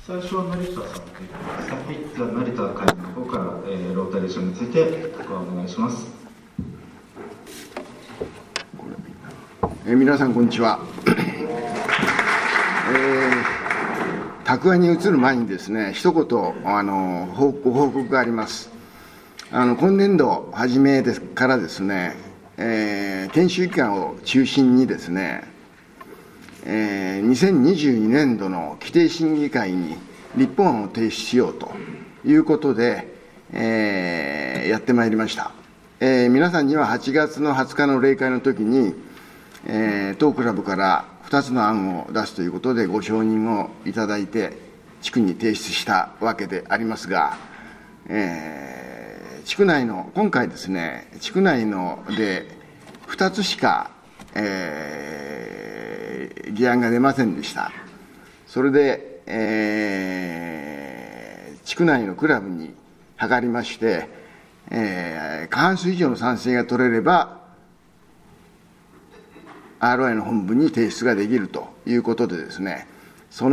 最初は成田さんということですね。はい、では成田会長の方から、ロータリー賞についてお願いします。 皆さんこんにちは。拓話に移る前にですね、一言ご報告があります。今年度初めからですね、研修機関を中心にですね、2022年度の規定審議会に立法案を提出しようということで、やってまいりました。皆さんには8月の20日の例会の時に、当クラブから2つの案を出すということでご承認をいただいて、地区に提出したわけでありますが、地区内の、今回ですね、地区内ので2つしか、議案が出ませんでした。それで、地区内のクラブに諮りまして、過半数以上の賛成が取れれば、ROI の本部に提出ができるということでですね、そ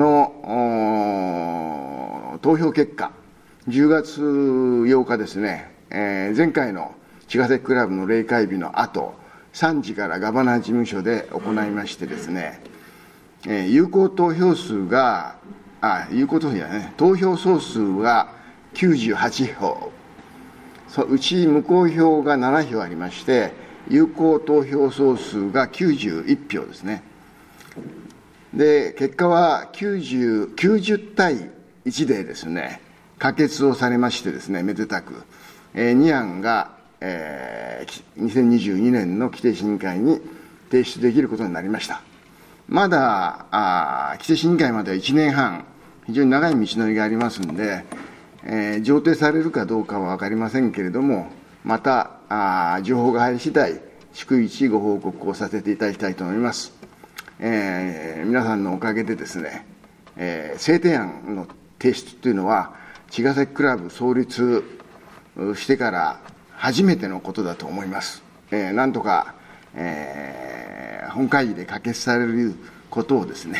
の投票結果、10月8日ですね、前回の茅ヶ崎クラブの例会日の後、3時からガバナー事務所で行いましてですね、有効投票数が、投票総数が98票、うち無効票が7票ありまして、有効投票総数が91票ですね。で、結果は90対1でですね、可決をされましてですね、めでたく、2案が、2022年の規定審議会に提出できることになりました。まだ規定審議会までは1年半、非常に長い道のりがありますので、上呈されるかどうかは分かりませんけれども、また情報が入り次第、逐一ご報告をさせていただきたいと思います。皆さんのおかげでですね、制定案の提出というのは、茅ヶ崎クラブ創立してから初めてのことだと思います。なんとか、本会議で可決されることをですね、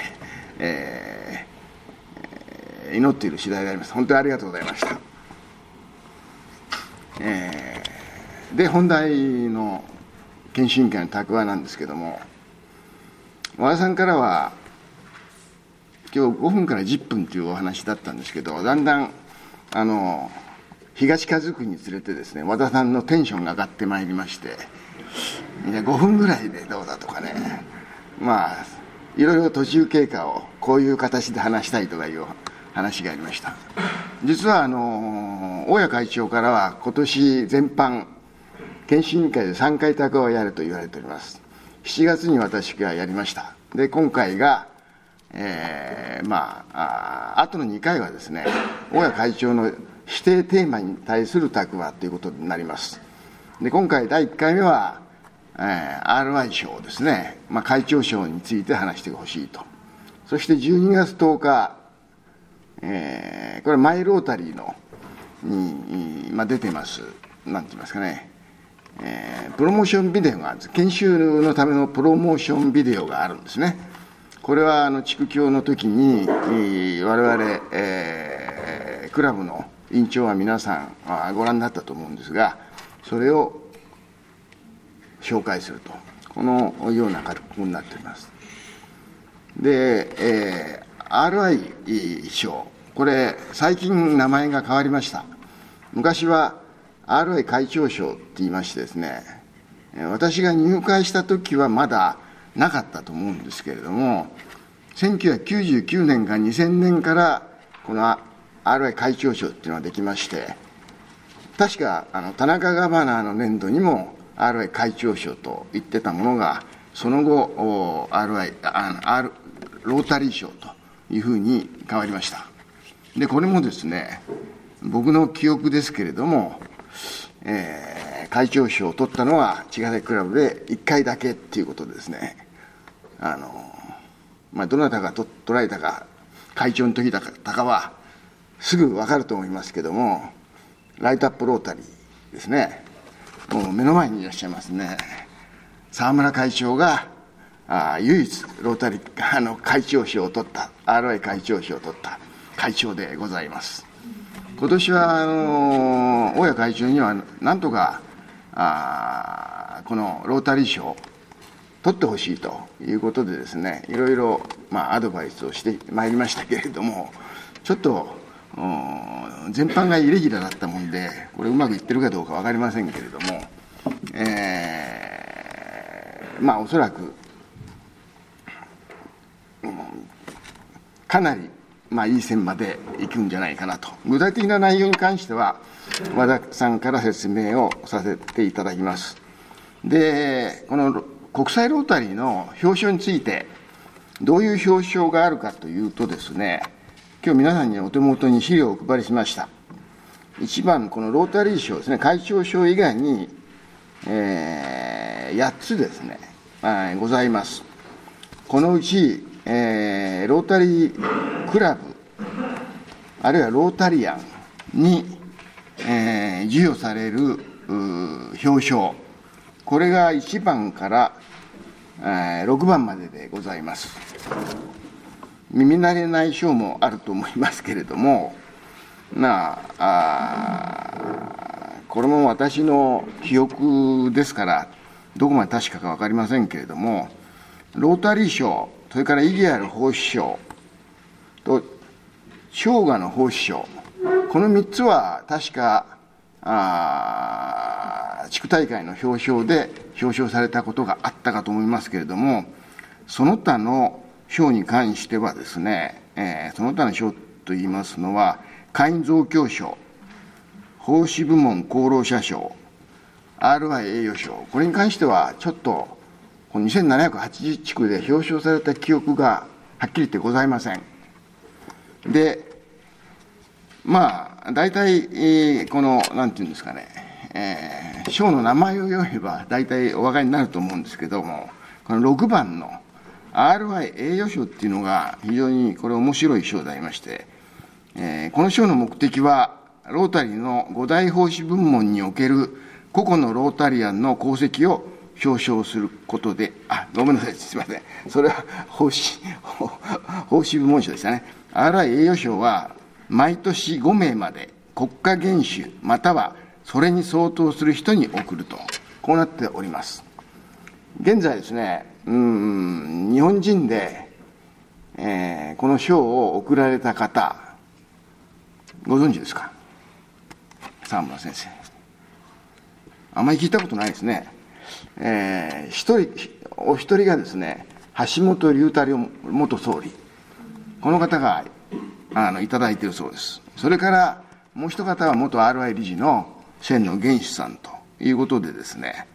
祈っている次第であります。本当にありがとうございました。で、本題の研修委員会の拓話なんですけれども、和田さんからは、今日5分から10分というお話だったんですけど、だんだん日が近づくにつれてですね、和田さんのテンションが上がってまいりまして、5分ぐらいでどうだとかね、いろいろ途中経過をこういう形で話したいとかいう話がありました。実は大谷会長からは今年全般、研修委員会で3回拓話をやると言われております。7月に私がやりました。で、今回が、あとの2回はですね、大谷会長の指定テーマに対する拓話ということになります。で、今回第1回目は、RI 賞ですね、会長賞について話してほしいと。そして12月10日、これマイロータリーのに、出てます、なんて言いますかね、プロモーションビデオがあるんです。研修のためのプロモーションビデオがあるんですね。これは地区協の時に我々、クラブの委員長は皆さんご覧になったと思うんですが、それを紹介すると、このような格好になっております。で、RI 賞、これ最近名前が変わりました。昔は RI 会長賞って言いましてですね、私が入会した時はまだなかったと思うんですけれども、1999年か2000年からこの RI 会長賞っていうのができまして、確か田中ガバナーの年度にも RI 会長賞と言ってたものが、その後ロータリー賞というふうに変わりました。で、これもですね、僕の記憶ですけれども、会長賞を取ったのは茅ヶ崎クラブで1回だけっていうことでですね、どなたが取られたか、会長の時だったかはすぐ分かると思いますけども、ライトアップロータリーですね、もう目の前にいらっしゃいますね、沢村会長が唯一ロータリー会長賞を取った、RI 会長賞を取った、 会長でございます。今年は大谷会長にはなんとかこのロータリー賞を取ってほしいということでですね、いろいろアドバイスをしてまいりましたけれども、ちょっと全般がイレギュラーだったもんで、これうまくいってるかどうか分かりませんけれども、おそらく、かなりいい線までいくんじゃないかなと。具体的な内容に関しては、和田さんから説明をさせていただきます。で、この国際ロータリーの表彰について、どういう表彰があるかというとですね、今日皆さんにお手元に資料をお配りしました。1番、このロータリー賞ですね、会長賞以外に、8つですね、ございます。このうち、ロータリークラブ、あるいはロータリアンに、授与される表彰、これが1番から6番まででございます。耳慣れない賞もあると思いますけれども、これも私の記憶ですから、どこまで確かか分かりませんけれども、ロータリー賞、それから意義ある奉仕賞と賞賀の奉仕賞、この3つは確か地区大会の表彰で表彰されたことがあったかと思いますけれども、その他の賞に関してはですね、その他の賞といいますのは、会員増強賞、奉仕部門功労者賞、RI 栄誉賞、これに関してはちょっと、この2780地区で表彰された記憶がはっきり言ってございません。で、大体、この、なんていうんですかね、賞の名前を読めば大体お分かりになると思うんですけども、この6番の RI 栄誉賞っていうのが非常にこれ面白い賞でありまして、この賞の目的は、ロータリーの5大奉仕部門における個々のロータリアンの功績を表彰することで、ごめんなさい、すみません。それは奉仕部門賞でしたね。RI 栄誉賞は、毎年5名まで国家元首、またはそれに相当する人に贈ると、こうなっております。現在ですね、日本人で、この賞を贈られた方、ご存知ですか？沢村先生。あまり聞いたことないですね。お一人がですね、橋本龍太郎元総理、この方がいただいているそうです。それからもう一方は元 RI 理事の千野元首さんということでですね、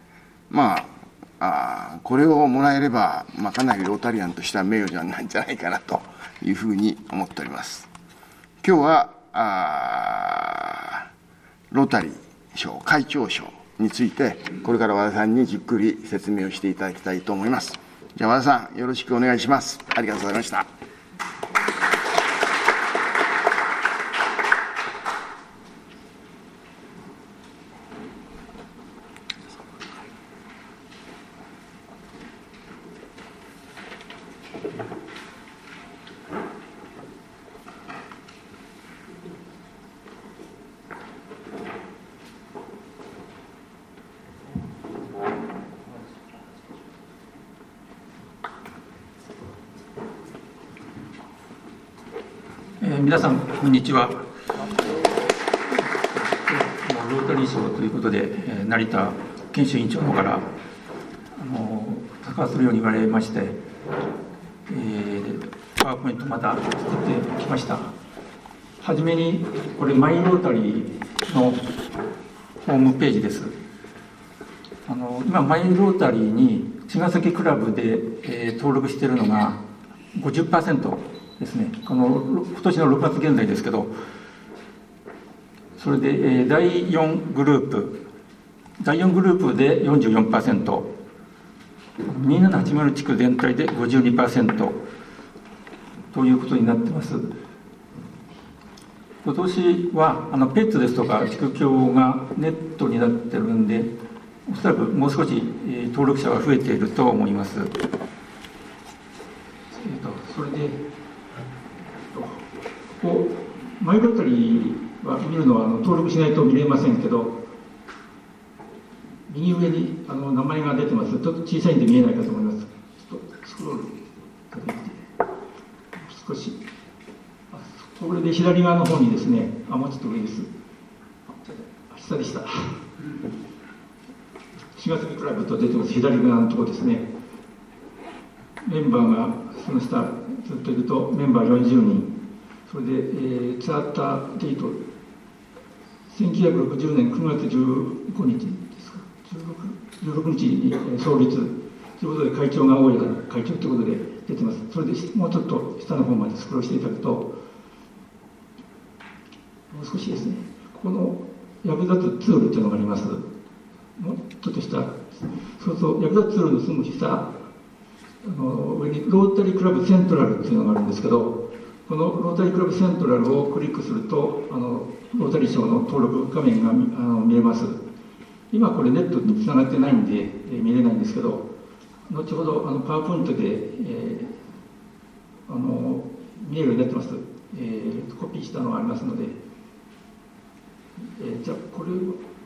これをもらえれば、かなりロータリアンとしては名誉なんじゃないかなというふうに思っております。今日はロータリー賞、会長賞について、これから和田さんにじっくり説明をしていただきたいと思います。じゃあ和田さん、よろしくお願いします。ありがとうございました。 皆さん、こんにちは。ロータリー賞ということで、成田研修委員長の方から関わするように言われまして、パワーポイントまた作ってきました。はじめに、これ、マイロータリーのホームページです。今、マイロータリーに茅ヶ崎クラブで、登録しているのが 50%。ですね、今年の6月現在ですけど、それで、第4グループで 44%、2780地区全体で 52% ということになっています。今年はペットですとか地区協がネットになっているんで、おそらくもう少し登録者が増えていると思います。それでこうマイロータリーは見るのは登録しないと見れませんけど、右上に名前が出てます。ちょっと小さいんで見えないかと思います。ちょっとスクロール少し、これで左側の方にですね、もうちょっと上です。下でした。4月クラブと出てます。左側のところですね。メンバーがその下ずっといるとメンバー40人。それで、チャーターデート、1960年9月15日ですか、16日に創立ということで、会長が大家会長ということで出てます。それでもうちょっと下の方までスクロールしていただくと、もう少しですね、ここの役立つツールというのがあります。もうちょっと下、そうそう、役立つツールのすぐ下、上にロータリークラブセントラルというのがあるんですけど、このロータリークラブセントラルをクリックすると、ロータリー賞の登録画面が見えます。今これネットにつながってないんで、見れないんですけど、後ほどパワーポイントで、見えるようになってます。コピーしたのがありますので、じゃあこれを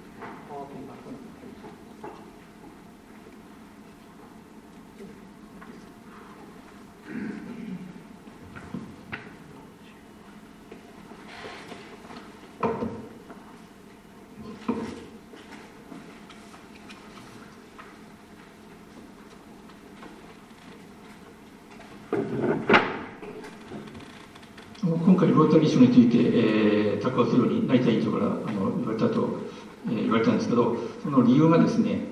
今回ロータリー賞について、タコをするように成田委員長から言われたんですけど、その理由がですね、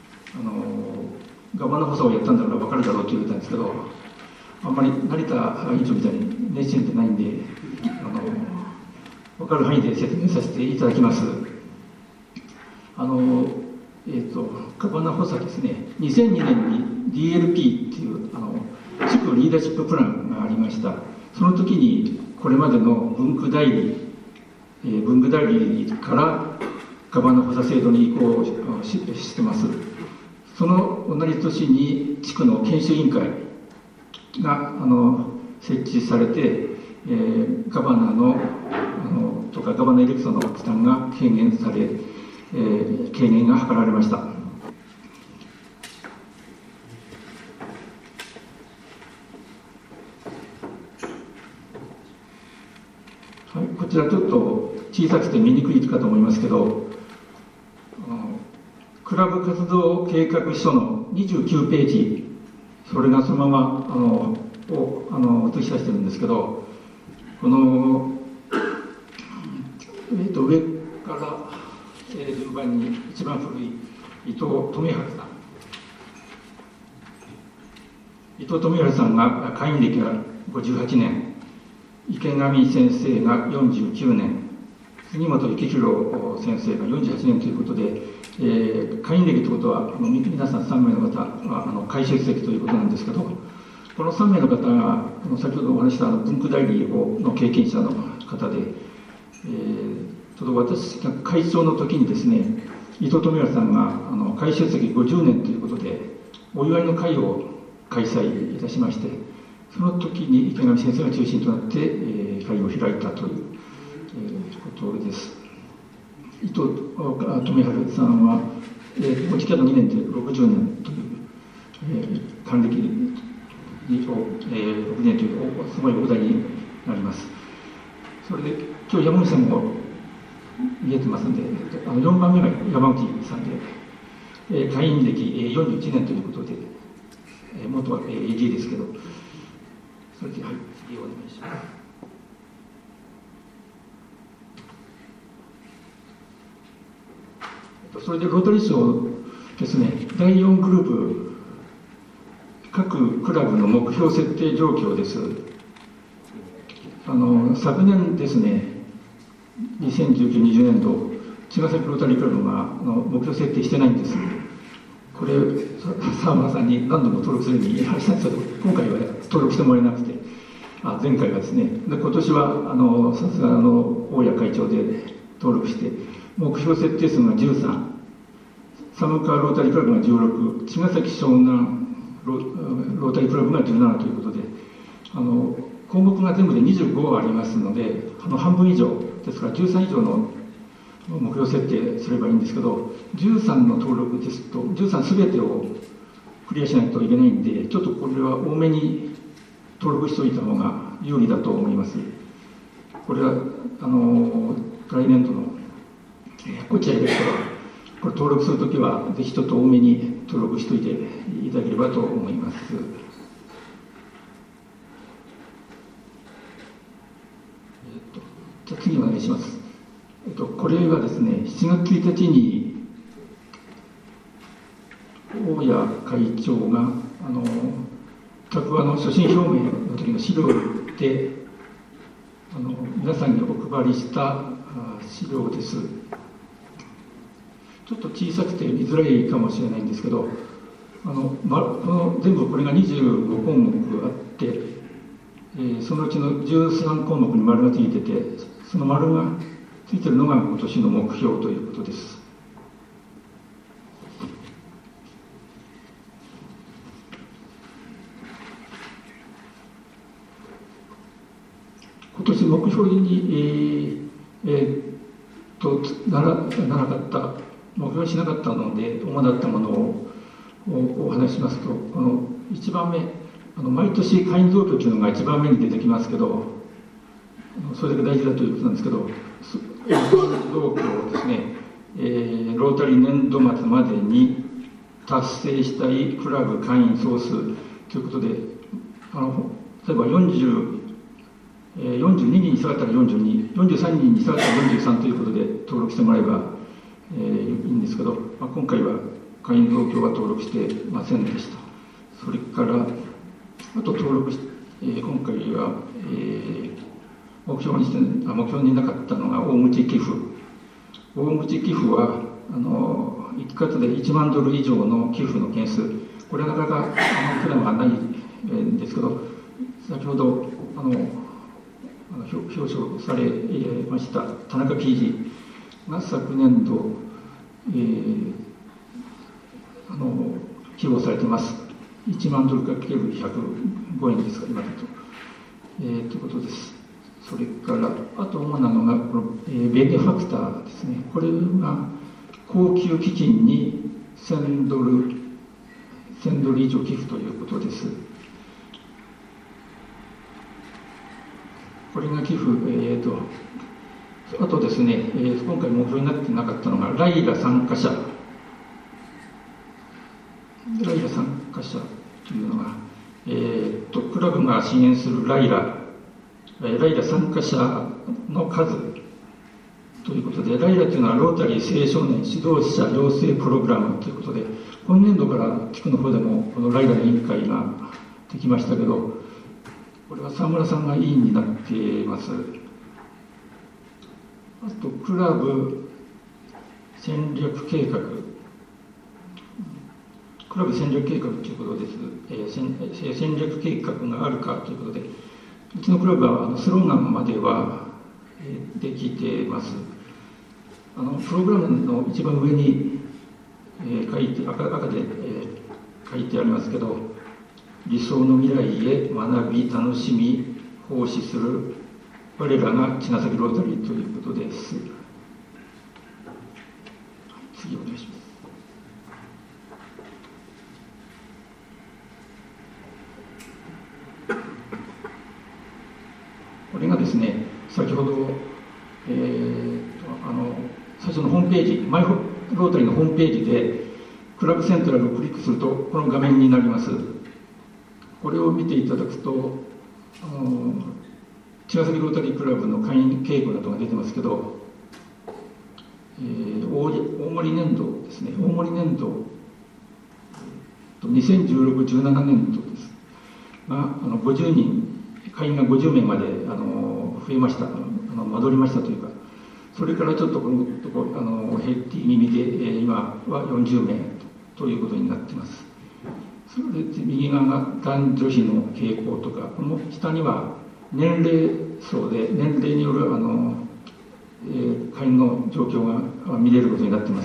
ガバナ補佐をやったんだから分かるだろうと言われたんですけど、あんまり成田委員長みたいに熱心でないんで、分かる範囲で説明させていただきます。ガバナ補佐ですね、2002年に DLP っていう地区リーダーシッププランがありました。その時にこれまでの文具代理からガバナ補佐制度に移行してます。その同じ年に地区の研修委員会が設置されて、ガバナとかガバナエレクトの負担が軽減され、軽減が図られました。こちらちょっと小さくて見にくいかと思いますけど、クラブ活動計画書の29ページ、それがそのまま映し出してるんですけど、この、上から、順番に一番古い伊藤富治さん。伊藤富治さんが会員歴が58年、池上先生が49年、杉本幸宏先生が48年ということで、会員歴ということは皆さん3名の方は会出席ということなんですけど、この3名の方が先ほどお話した文具代理の経験者の方で、ちょうど私が会長の時にですね、伊藤富治さんが会出席50年ということでお祝いの会を開催いたしまして、その時に池上先生が中心となって、会を開いたという、ことです。伊藤富治さんは、お付き合いの2年で60年という、還暦に6年というすごい大台になります。それで今日山口さんも見えてますので、4番目が山口さんで、会員歴41年ということで、元は AD ですけど、それで、はい、次お願いします。それでロータリー賞ですね、第4グループ、各クラブの目標設定状況です。昨年ですね、2019、20年度、茅ヶ崎ロータリークラブが目標設定してないんです。これ、沢村さんに何度も登録するように言われたんですけど、今回は登録してもらえなくて、前回はですね、で今年はさすが大谷会長で登録して、目標設定数が13、寒川ロータリークラブが16、茅ヶ崎湘南ロータリークラブが17ということで、 項目が全部で25ありますので、半分以上ですから13以上の目標設定すればいいんですけど、13の登録ですと13すべてをクリアしないといけないんで、ちょっとこれは多めに登録しておいた方が有利だと思います。これは来年度のこっちらですから、これ登録するときはぜひちょっと多めに登録しておいていただければと思います。じゃあ次お願いします。これはですね、7月1日に大谷会長が各話の所信表明の時の資料で皆さんにお配りした資料です。ちょっと小さくて見づらいかもしれないんですけど、全部これが25項目あって、そのうちの13項目に丸がついてて、その丸がついてるのが今年の目標ということです。今年目標に、ならなかった、目標にしなかったので主だったものをお話ししますと、この1番目、毎年会員増強というのが1番目に出てきますけど、それだけ大事だということなんですけど、増強をですね、ロータリー年度末までに達成したいクラブ会員総数ということで、例えば42人に下がったら42、43人に下がったら43ということで登録してもらえば、いいんですけど、今回は会員増強は登録してませんでした。それからあと登録し、今回は、目標になかったのが大口寄付。大口寄付は1月で1万ドル以上の寄付の件数、これはなかなか普段はないんですけど、先ほど表彰されました田中記事が昨年度、寄付されています。1万ドルかける105円ですか、今だと。ということです。それからあと主なのがこの、ベネファクターですね。これが恒久基金に1000ドル以上寄付ということです。これが寄付、あとですね、今回目標になってなかったのがライラ参加者というのが、クラブが支援するライラ参加者の数ということで、ライラというのはロータリー青少年指導者養成プログラムということで、今年度から地区の方でもこのライラの委員会ができましたけど、これは沢村さんが委員になっています。あとクラブ戦略計画ということです。戦略計画があるかということで、うちのクラブはスローガンまではできています。プログラムの一番上に赤で書いてありますけど、理想の未来へ学び、楽しみ、奉仕する我らが茅ヶ崎ロータリーということです。次お願いします。これがですね、先ほど、最初のホームページ、マイロータリーのホームページでクラブセントラルをクリックするとこの画面になります。これを見ていただくと、茅ヶ崎ロータリークラブの会員傾向などが出てますけど、大森年度ですね、大森年度2016-17年度ですが、50人会員が50名まで増えました、戻りましたというか、それからちょっとこのとこ減って気味で、今は40名ということになっています。それで右側が男女比の傾向とか、この下には年齢層で年齢による会員の状況が見れることになっています。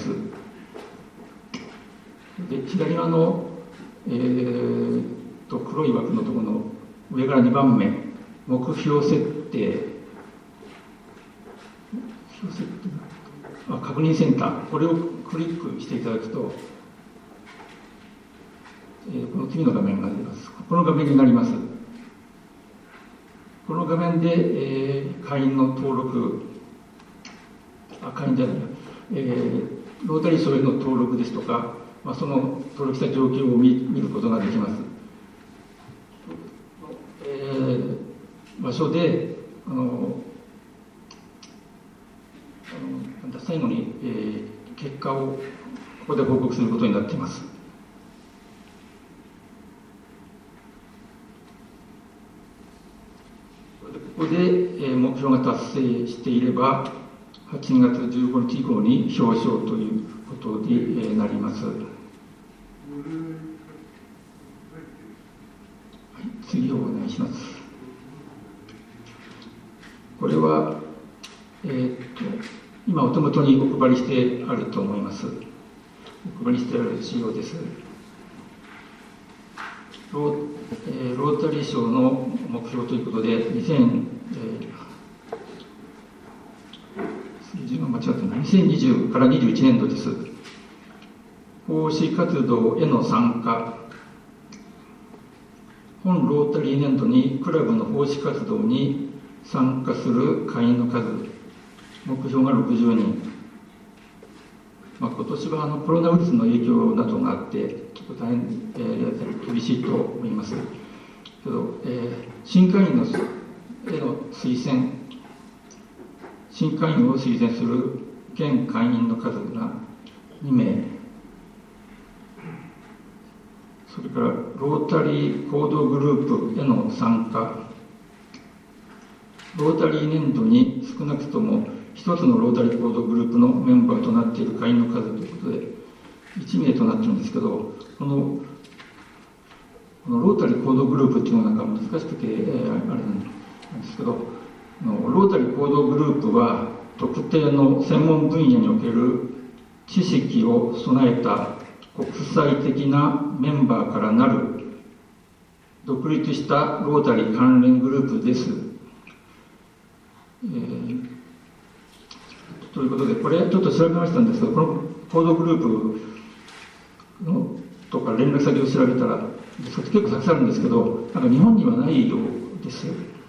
で左側の、黒い枠のところの上から2番目目標設定、確認センター、これをクリックしていただくと、この次の画面が出ます。この画面になります。この画面で、会員の登録、会員じゃない、ロータリー賞への登録ですとか、その登録した状況を見ることができます。場所で最後に、結果をここで報告することになっています。ここで、目標が達成していれば、8月15日以降に表彰ということになります。はい、次をお願いします。これは、今お手元にお配りしてあると思います。お配りしてある資料です。ロータリー賞の目標ということで、2020から21年度です。奉仕活動への参加。本ロータリー年度にクラブの奉仕活動に参加する会員の数、目標が60人。今年はコロナウイルスの影響などがあって、ちょっと大変、厳しいと思いますけど、新会員のへの推薦、新会員を推薦する現会員の数が2名、それからロータリー行動グループへの参加、ロータリー年度に少なくとも一つのロータリー行動グループのメンバーとなっている会員の数ということで1名となっているんですけど、このロータリー行動グループっていうのが難しくて、あれなんですけど、ロータリー行動グループは特定の専門分野における知識を備えた国際的なメンバーからなる独立したロータリー関連グループです。ということで、これちょっと調べましたんですけど、この行動グループのとか連絡先を調べたら、結構たくさんあるんですけど、なんか日本にはないようです。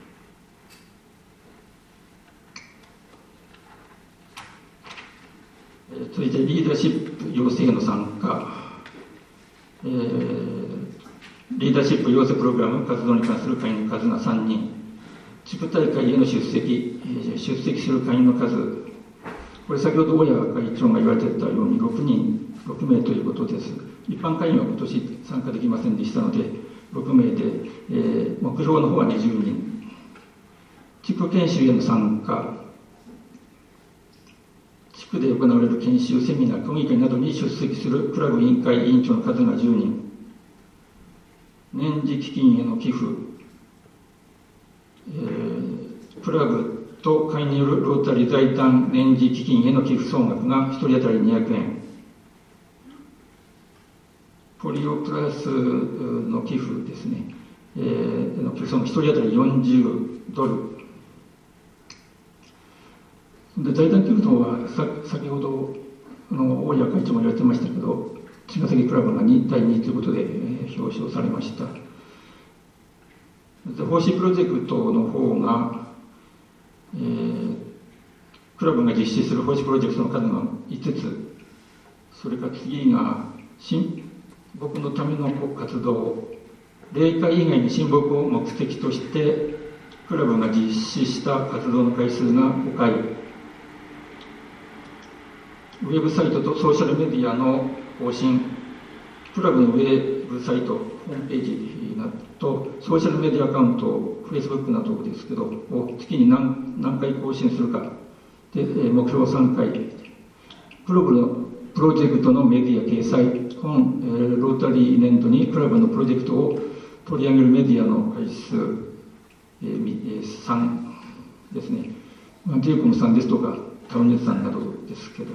続いてリーダーシップ養成への参加、リーダーシップ養成プログラム活動に関する会員の数が3人、地区大会への出席する会員の数、これ先ほど大谷会長が言われていたように6名ということです。一般会員は今年参加できませんでしたので6名で、目標の方は20人、地区研修への参加、地区で行われる研修、セミナー、講義会などに出席するクラブ委員会委員長の数が10人、年次基金への寄付、クラブと会員によるロータリー財団年次基金への寄付総額が1人当たり200円、ポリオプラスの寄付ですね、の寄付総額1人当たり40ドル。で財団寄付の方は先ほど大谷会長も言われてましたけど、茅ヶ崎クラブが第2位ということで、表彰されました。奉仕プロジェクトの方が、クラブが実施する奉仕プロジェクトの数が5つ、それから次が僕のための活動、霊界以外に親睦を目的としてクラブが実施した活動の回数が5回、ウェブサイトとソーシャルメディアの更新、クラブのウェブサイト、ホームページなどとソーシャルメディアアカウント、Facebook などですけど、を月に何回更新するか、で目標3回、クラブのプロジェクトのメディア掲載、本ロータリー年度にクラブのプロジェクトを取り上げるメディアの回数、3ですね、テレコムさんですとか、タウンネットさんなどですけど。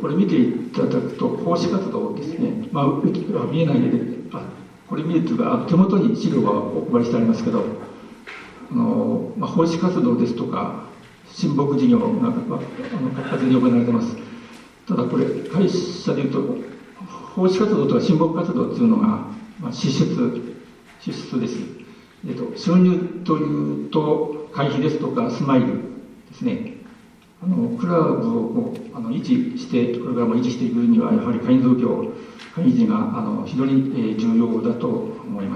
これ見ていただくと、奉仕活動ですね、見えないので、これ見るというか、手元に資料がお配りしてありますけど、奉仕活動ですとか、親睦事業が活発に行われています。ただこれ、会社でいうと、奉仕活動とか親睦活動というのが、支出です。収入というと、会費ですとか、スマイルですね。クラブを維持して、これからも維持していくには、やはり会員増強、会員維持が非常に重要だと思います。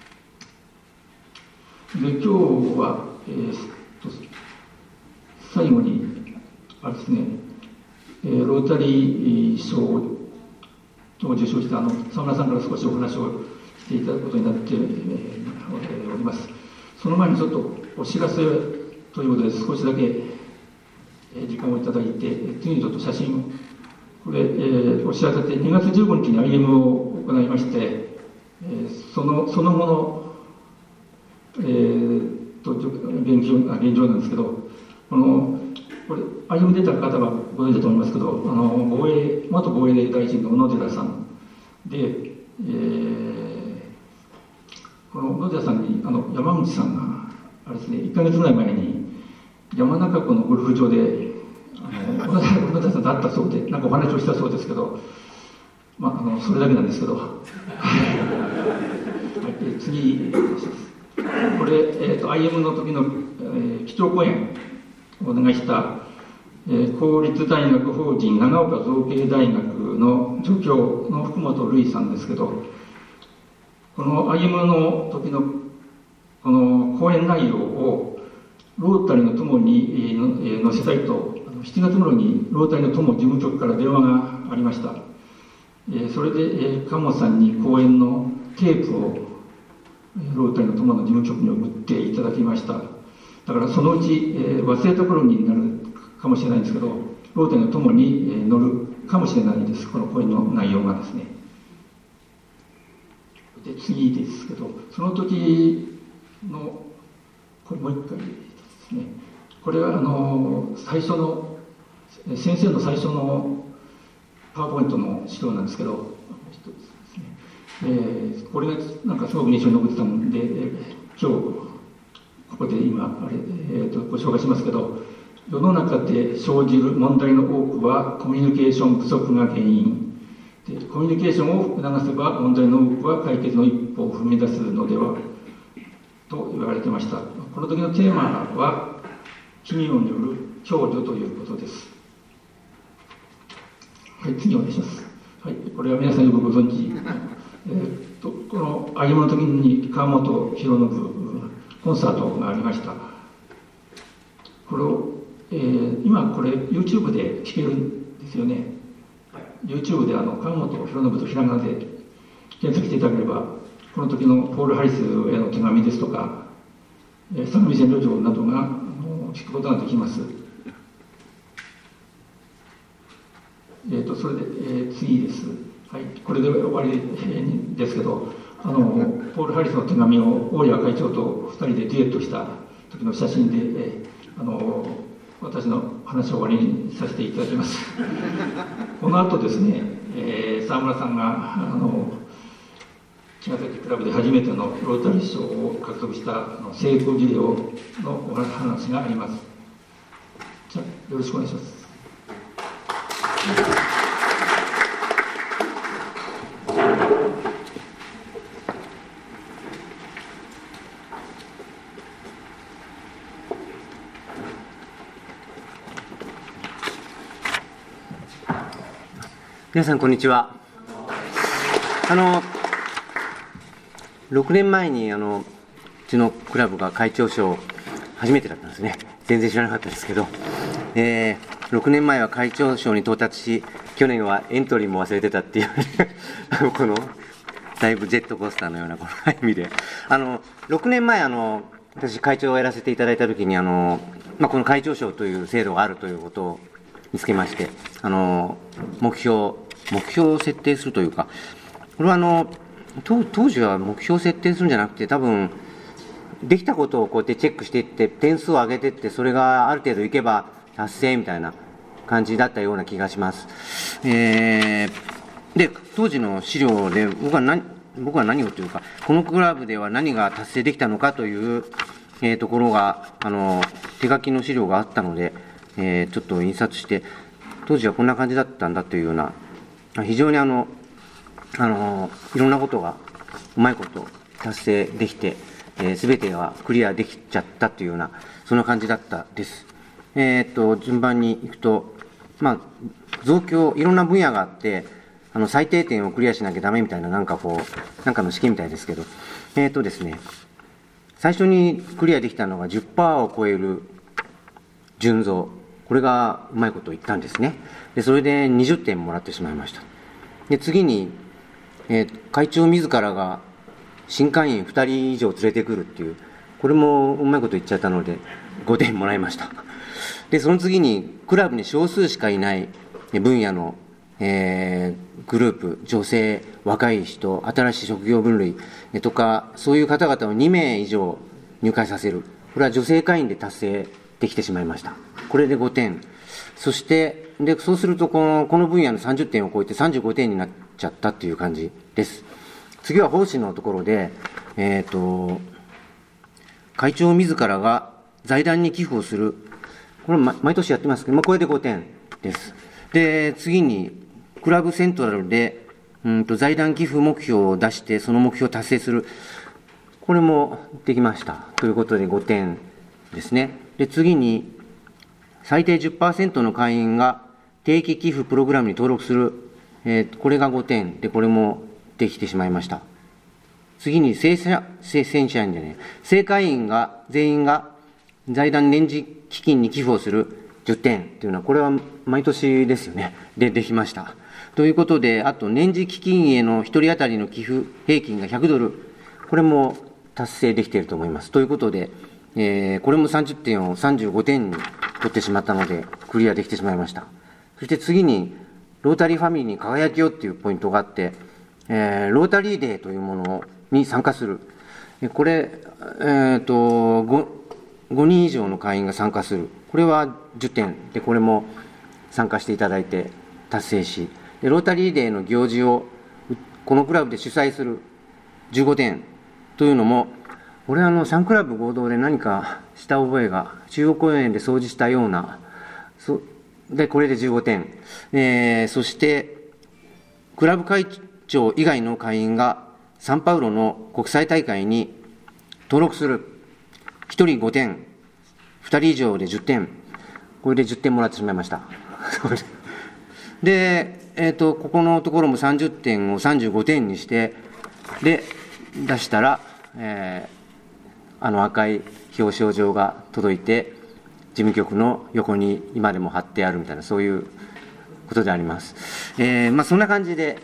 で、今日は、最後に、ですね、ロータリー賞を受賞した沢村さんから少しお話をしていただくことになっております。その前にちょっとお知らせということで、少しだけ時間をいただいて、次にちょっと写真を、これ、お知らせで2月15日に IM を行いまして、その後の、現状なんですけど、これ、IM 出た方はご存知だと思いますけど、元防衛大臣の小野寺さんで、この小野寺さんに山口さんが、ですね、1ヶ月ぐらい前に、山中湖のゴルフ場で、小野寺さんと会ったそうで、なんかお話をしたそうですけど、それだけなんですけど、次です。これ、IM の時の、基調講演をお願いした、公立大学法人長岡造形大学の助教の福本瑠衣さんですけど、この IM の時のこの講演内容をロータリーの友に載せたいと、7月頃にロータリーの友事務局から電話がありました。それで鴨さんに講演のテープをロータリーの友の事務局に送っていただきました。だからそのうち忘れた頃になるかもしれないんですけど、ロータリーの友に載るかもしれないです、この講演の内容がですね。で、次ですけど、その時の、これもう一回ですね、これは最初の、先生の最初のパワーポイントの資料なんですけど、これがなんかすごく印象に残ってたので、今日、ここで今、ご紹介しますけど、世の中で生じる問題の多くはコミュニケーション不足が原因で、コミュニケーションを促せば問題の多くは解決の一歩を踏み出すのではと言われてました。この時のテーマは企業による共助ということです。はい、次お願いします。はい、これは皆さんよくご存知、この歩の時に川本博信コンサートがありました。これを今これ YouTube で聴けるんですよね。YouTube で川本博信とひらがなで検索していただければ、この時のポール・ハリスへの手紙ですとか、相模線路上などが聞くことができます。それで、次です。はい、これで終わりですけど、ポール・ハリスの手紙を大谷会長と2人でデュエットした時の写真で、私の話を終わりにさせていただきます。この後ですね、沢村さんが茅ヶ崎クラブで初めてのロータリー賞を獲得した成功事例のお話があります。じゃあよろしくお願いします。 皆さんこんにちは。6年前にうちのクラブが会長賞初めてだったんですね。全然知らなかったですけど、6年前は会長賞に到達し、去年はエントリーも忘れてたっていうこのだいぶジェットコースターのようなこの意味で、6年前私会長をやらせていただいたときにこの会長賞という制度があるということを見つけまして、目標を設定するというか、これは当時は目標を設定するんじゃなくて、多分できたことをこうやってチェックしていって点数を上げていって、それがある程度いけば達成みたいな感じだったような気がします。で、当時の資料で僕は何をというか、このクラブでは何が達成できたのかという、ところが手書きの資料があったので、ちょっと印刷して、当時はこんな感じだったんだというような、非常にいろんなことがうまいこと達成できて、すべてがクリアできちゃったというような、そんな感じだったです。順番にいくと、増強、いろんな分野があって、最低点をクリアしなきゃダメみたいな、なんかの試験みたいですけど、ですね、最初にクリアできたのが 10% を超える純増。これがうまいことを言ったんですね。で、それで20点もらってしまいました。で、次に、会長自らが新会員2人以上連れてくるっていう、これもうまいこと言っちゃったので、5点もらいました。で、その次に、クラブに少数しかいない分野の、グループ、女性、若い人、新しい職業分類とか、そういう方々を2名以上入会させる。これは女性会員で達成できてしまいました。これで5点。そして、で、そうするとこの分野の30点を超えて35点になっちゃったという感じです。次は奉仕のところで、会長自らが財団に寄付をする。これ毎年やってますけど、これで5点です。で、次に、クラブセントラルで、財団寄付目標を出して、その目標を達成する。これもできました。ということで5点ですね。で、次に、最低 10% の会員が定期寄付プログラムに登録する。これが5点で、これもできてしまいました。次に、正会員が、全員が財団年次基金に寄付をする10点というのは、これは毎年ですよね。できました。ということで、あと年次基金への1人当たりの寄付平均が100ドル、これも達成できていると思います。ということで、これも30点を35点に取ってしまったので、クリアできてしまいました。そして次に、ロータリーファミリーに輝きよっていうポイントがあって、ロータリーデーというものに参加する。これ、5人以上の会員が参加する。これは10点で、これも参加していただいて達成し、でロータリーデーの行事をこのクラブで主催する15点というのも、これ3クラブ合同で何かした覚えが、中央公園で掃除したような、で、これで15点。そして、クラブ会長以外の会員がサンパウロの国際大会に登録する。1人5点、2人以上で10点。これで10点もらってしまいました。で、ここのところも30点を35点にして、で、出したら、赤い表彰状が届いて、事務局の横に今でも貼ってあるみたいな、そういうことであります。そんな感じで、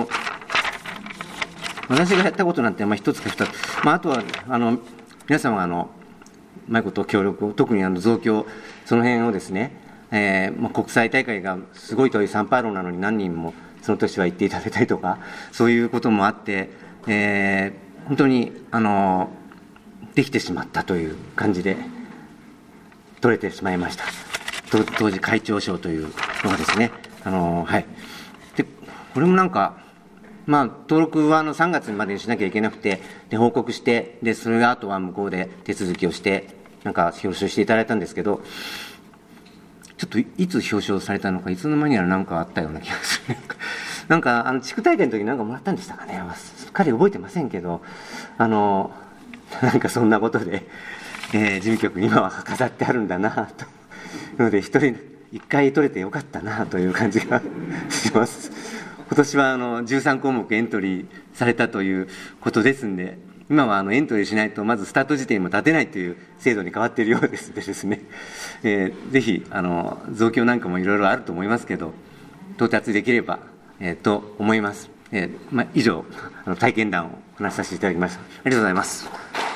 私がやったことなんて、一つか二つ、あとは、皆様がうまいこと協力を、特に増強、その辺をですね、国際大会がすごい遠いサンパウロなのに何人もその年は行っていただいたりとか、そういうこともあって、本当にできてしまったという感じで取れてしまいました。当時会長賞というのがですね、はい。で、これもなんか、登録は3月までにしなきゃいけなくて、で、報告して、で、それがあとは向こうで手続きをして、なんか表彰していただいたんですけど、ちょっといつ表彰されたのか、いつの間にやらなんかあったような気がする。なんか、地区大会の時になんかもらったんでしたかね。すっかり覚えてませんけど、なんかそんなことで、事務局に今は飾ってあるんだなと。ので、一回取れてよかったなという感じがします。今年は13項目エントリーされたということですんで、今はエントリーしないとまずスタート時点にも立てないという制度に変わっているようですですね、ぜひ増強なんかもいろいろあると思いますけど、到達できれば、と思います。以上体験談をお話しさせていただきました。ありがとうございます。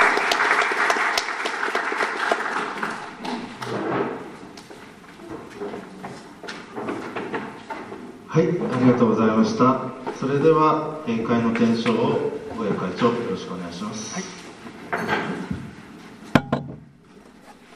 はい、ありがとうございました。それでは、会の検証を小谷会長、よろしくお願いします。 はい。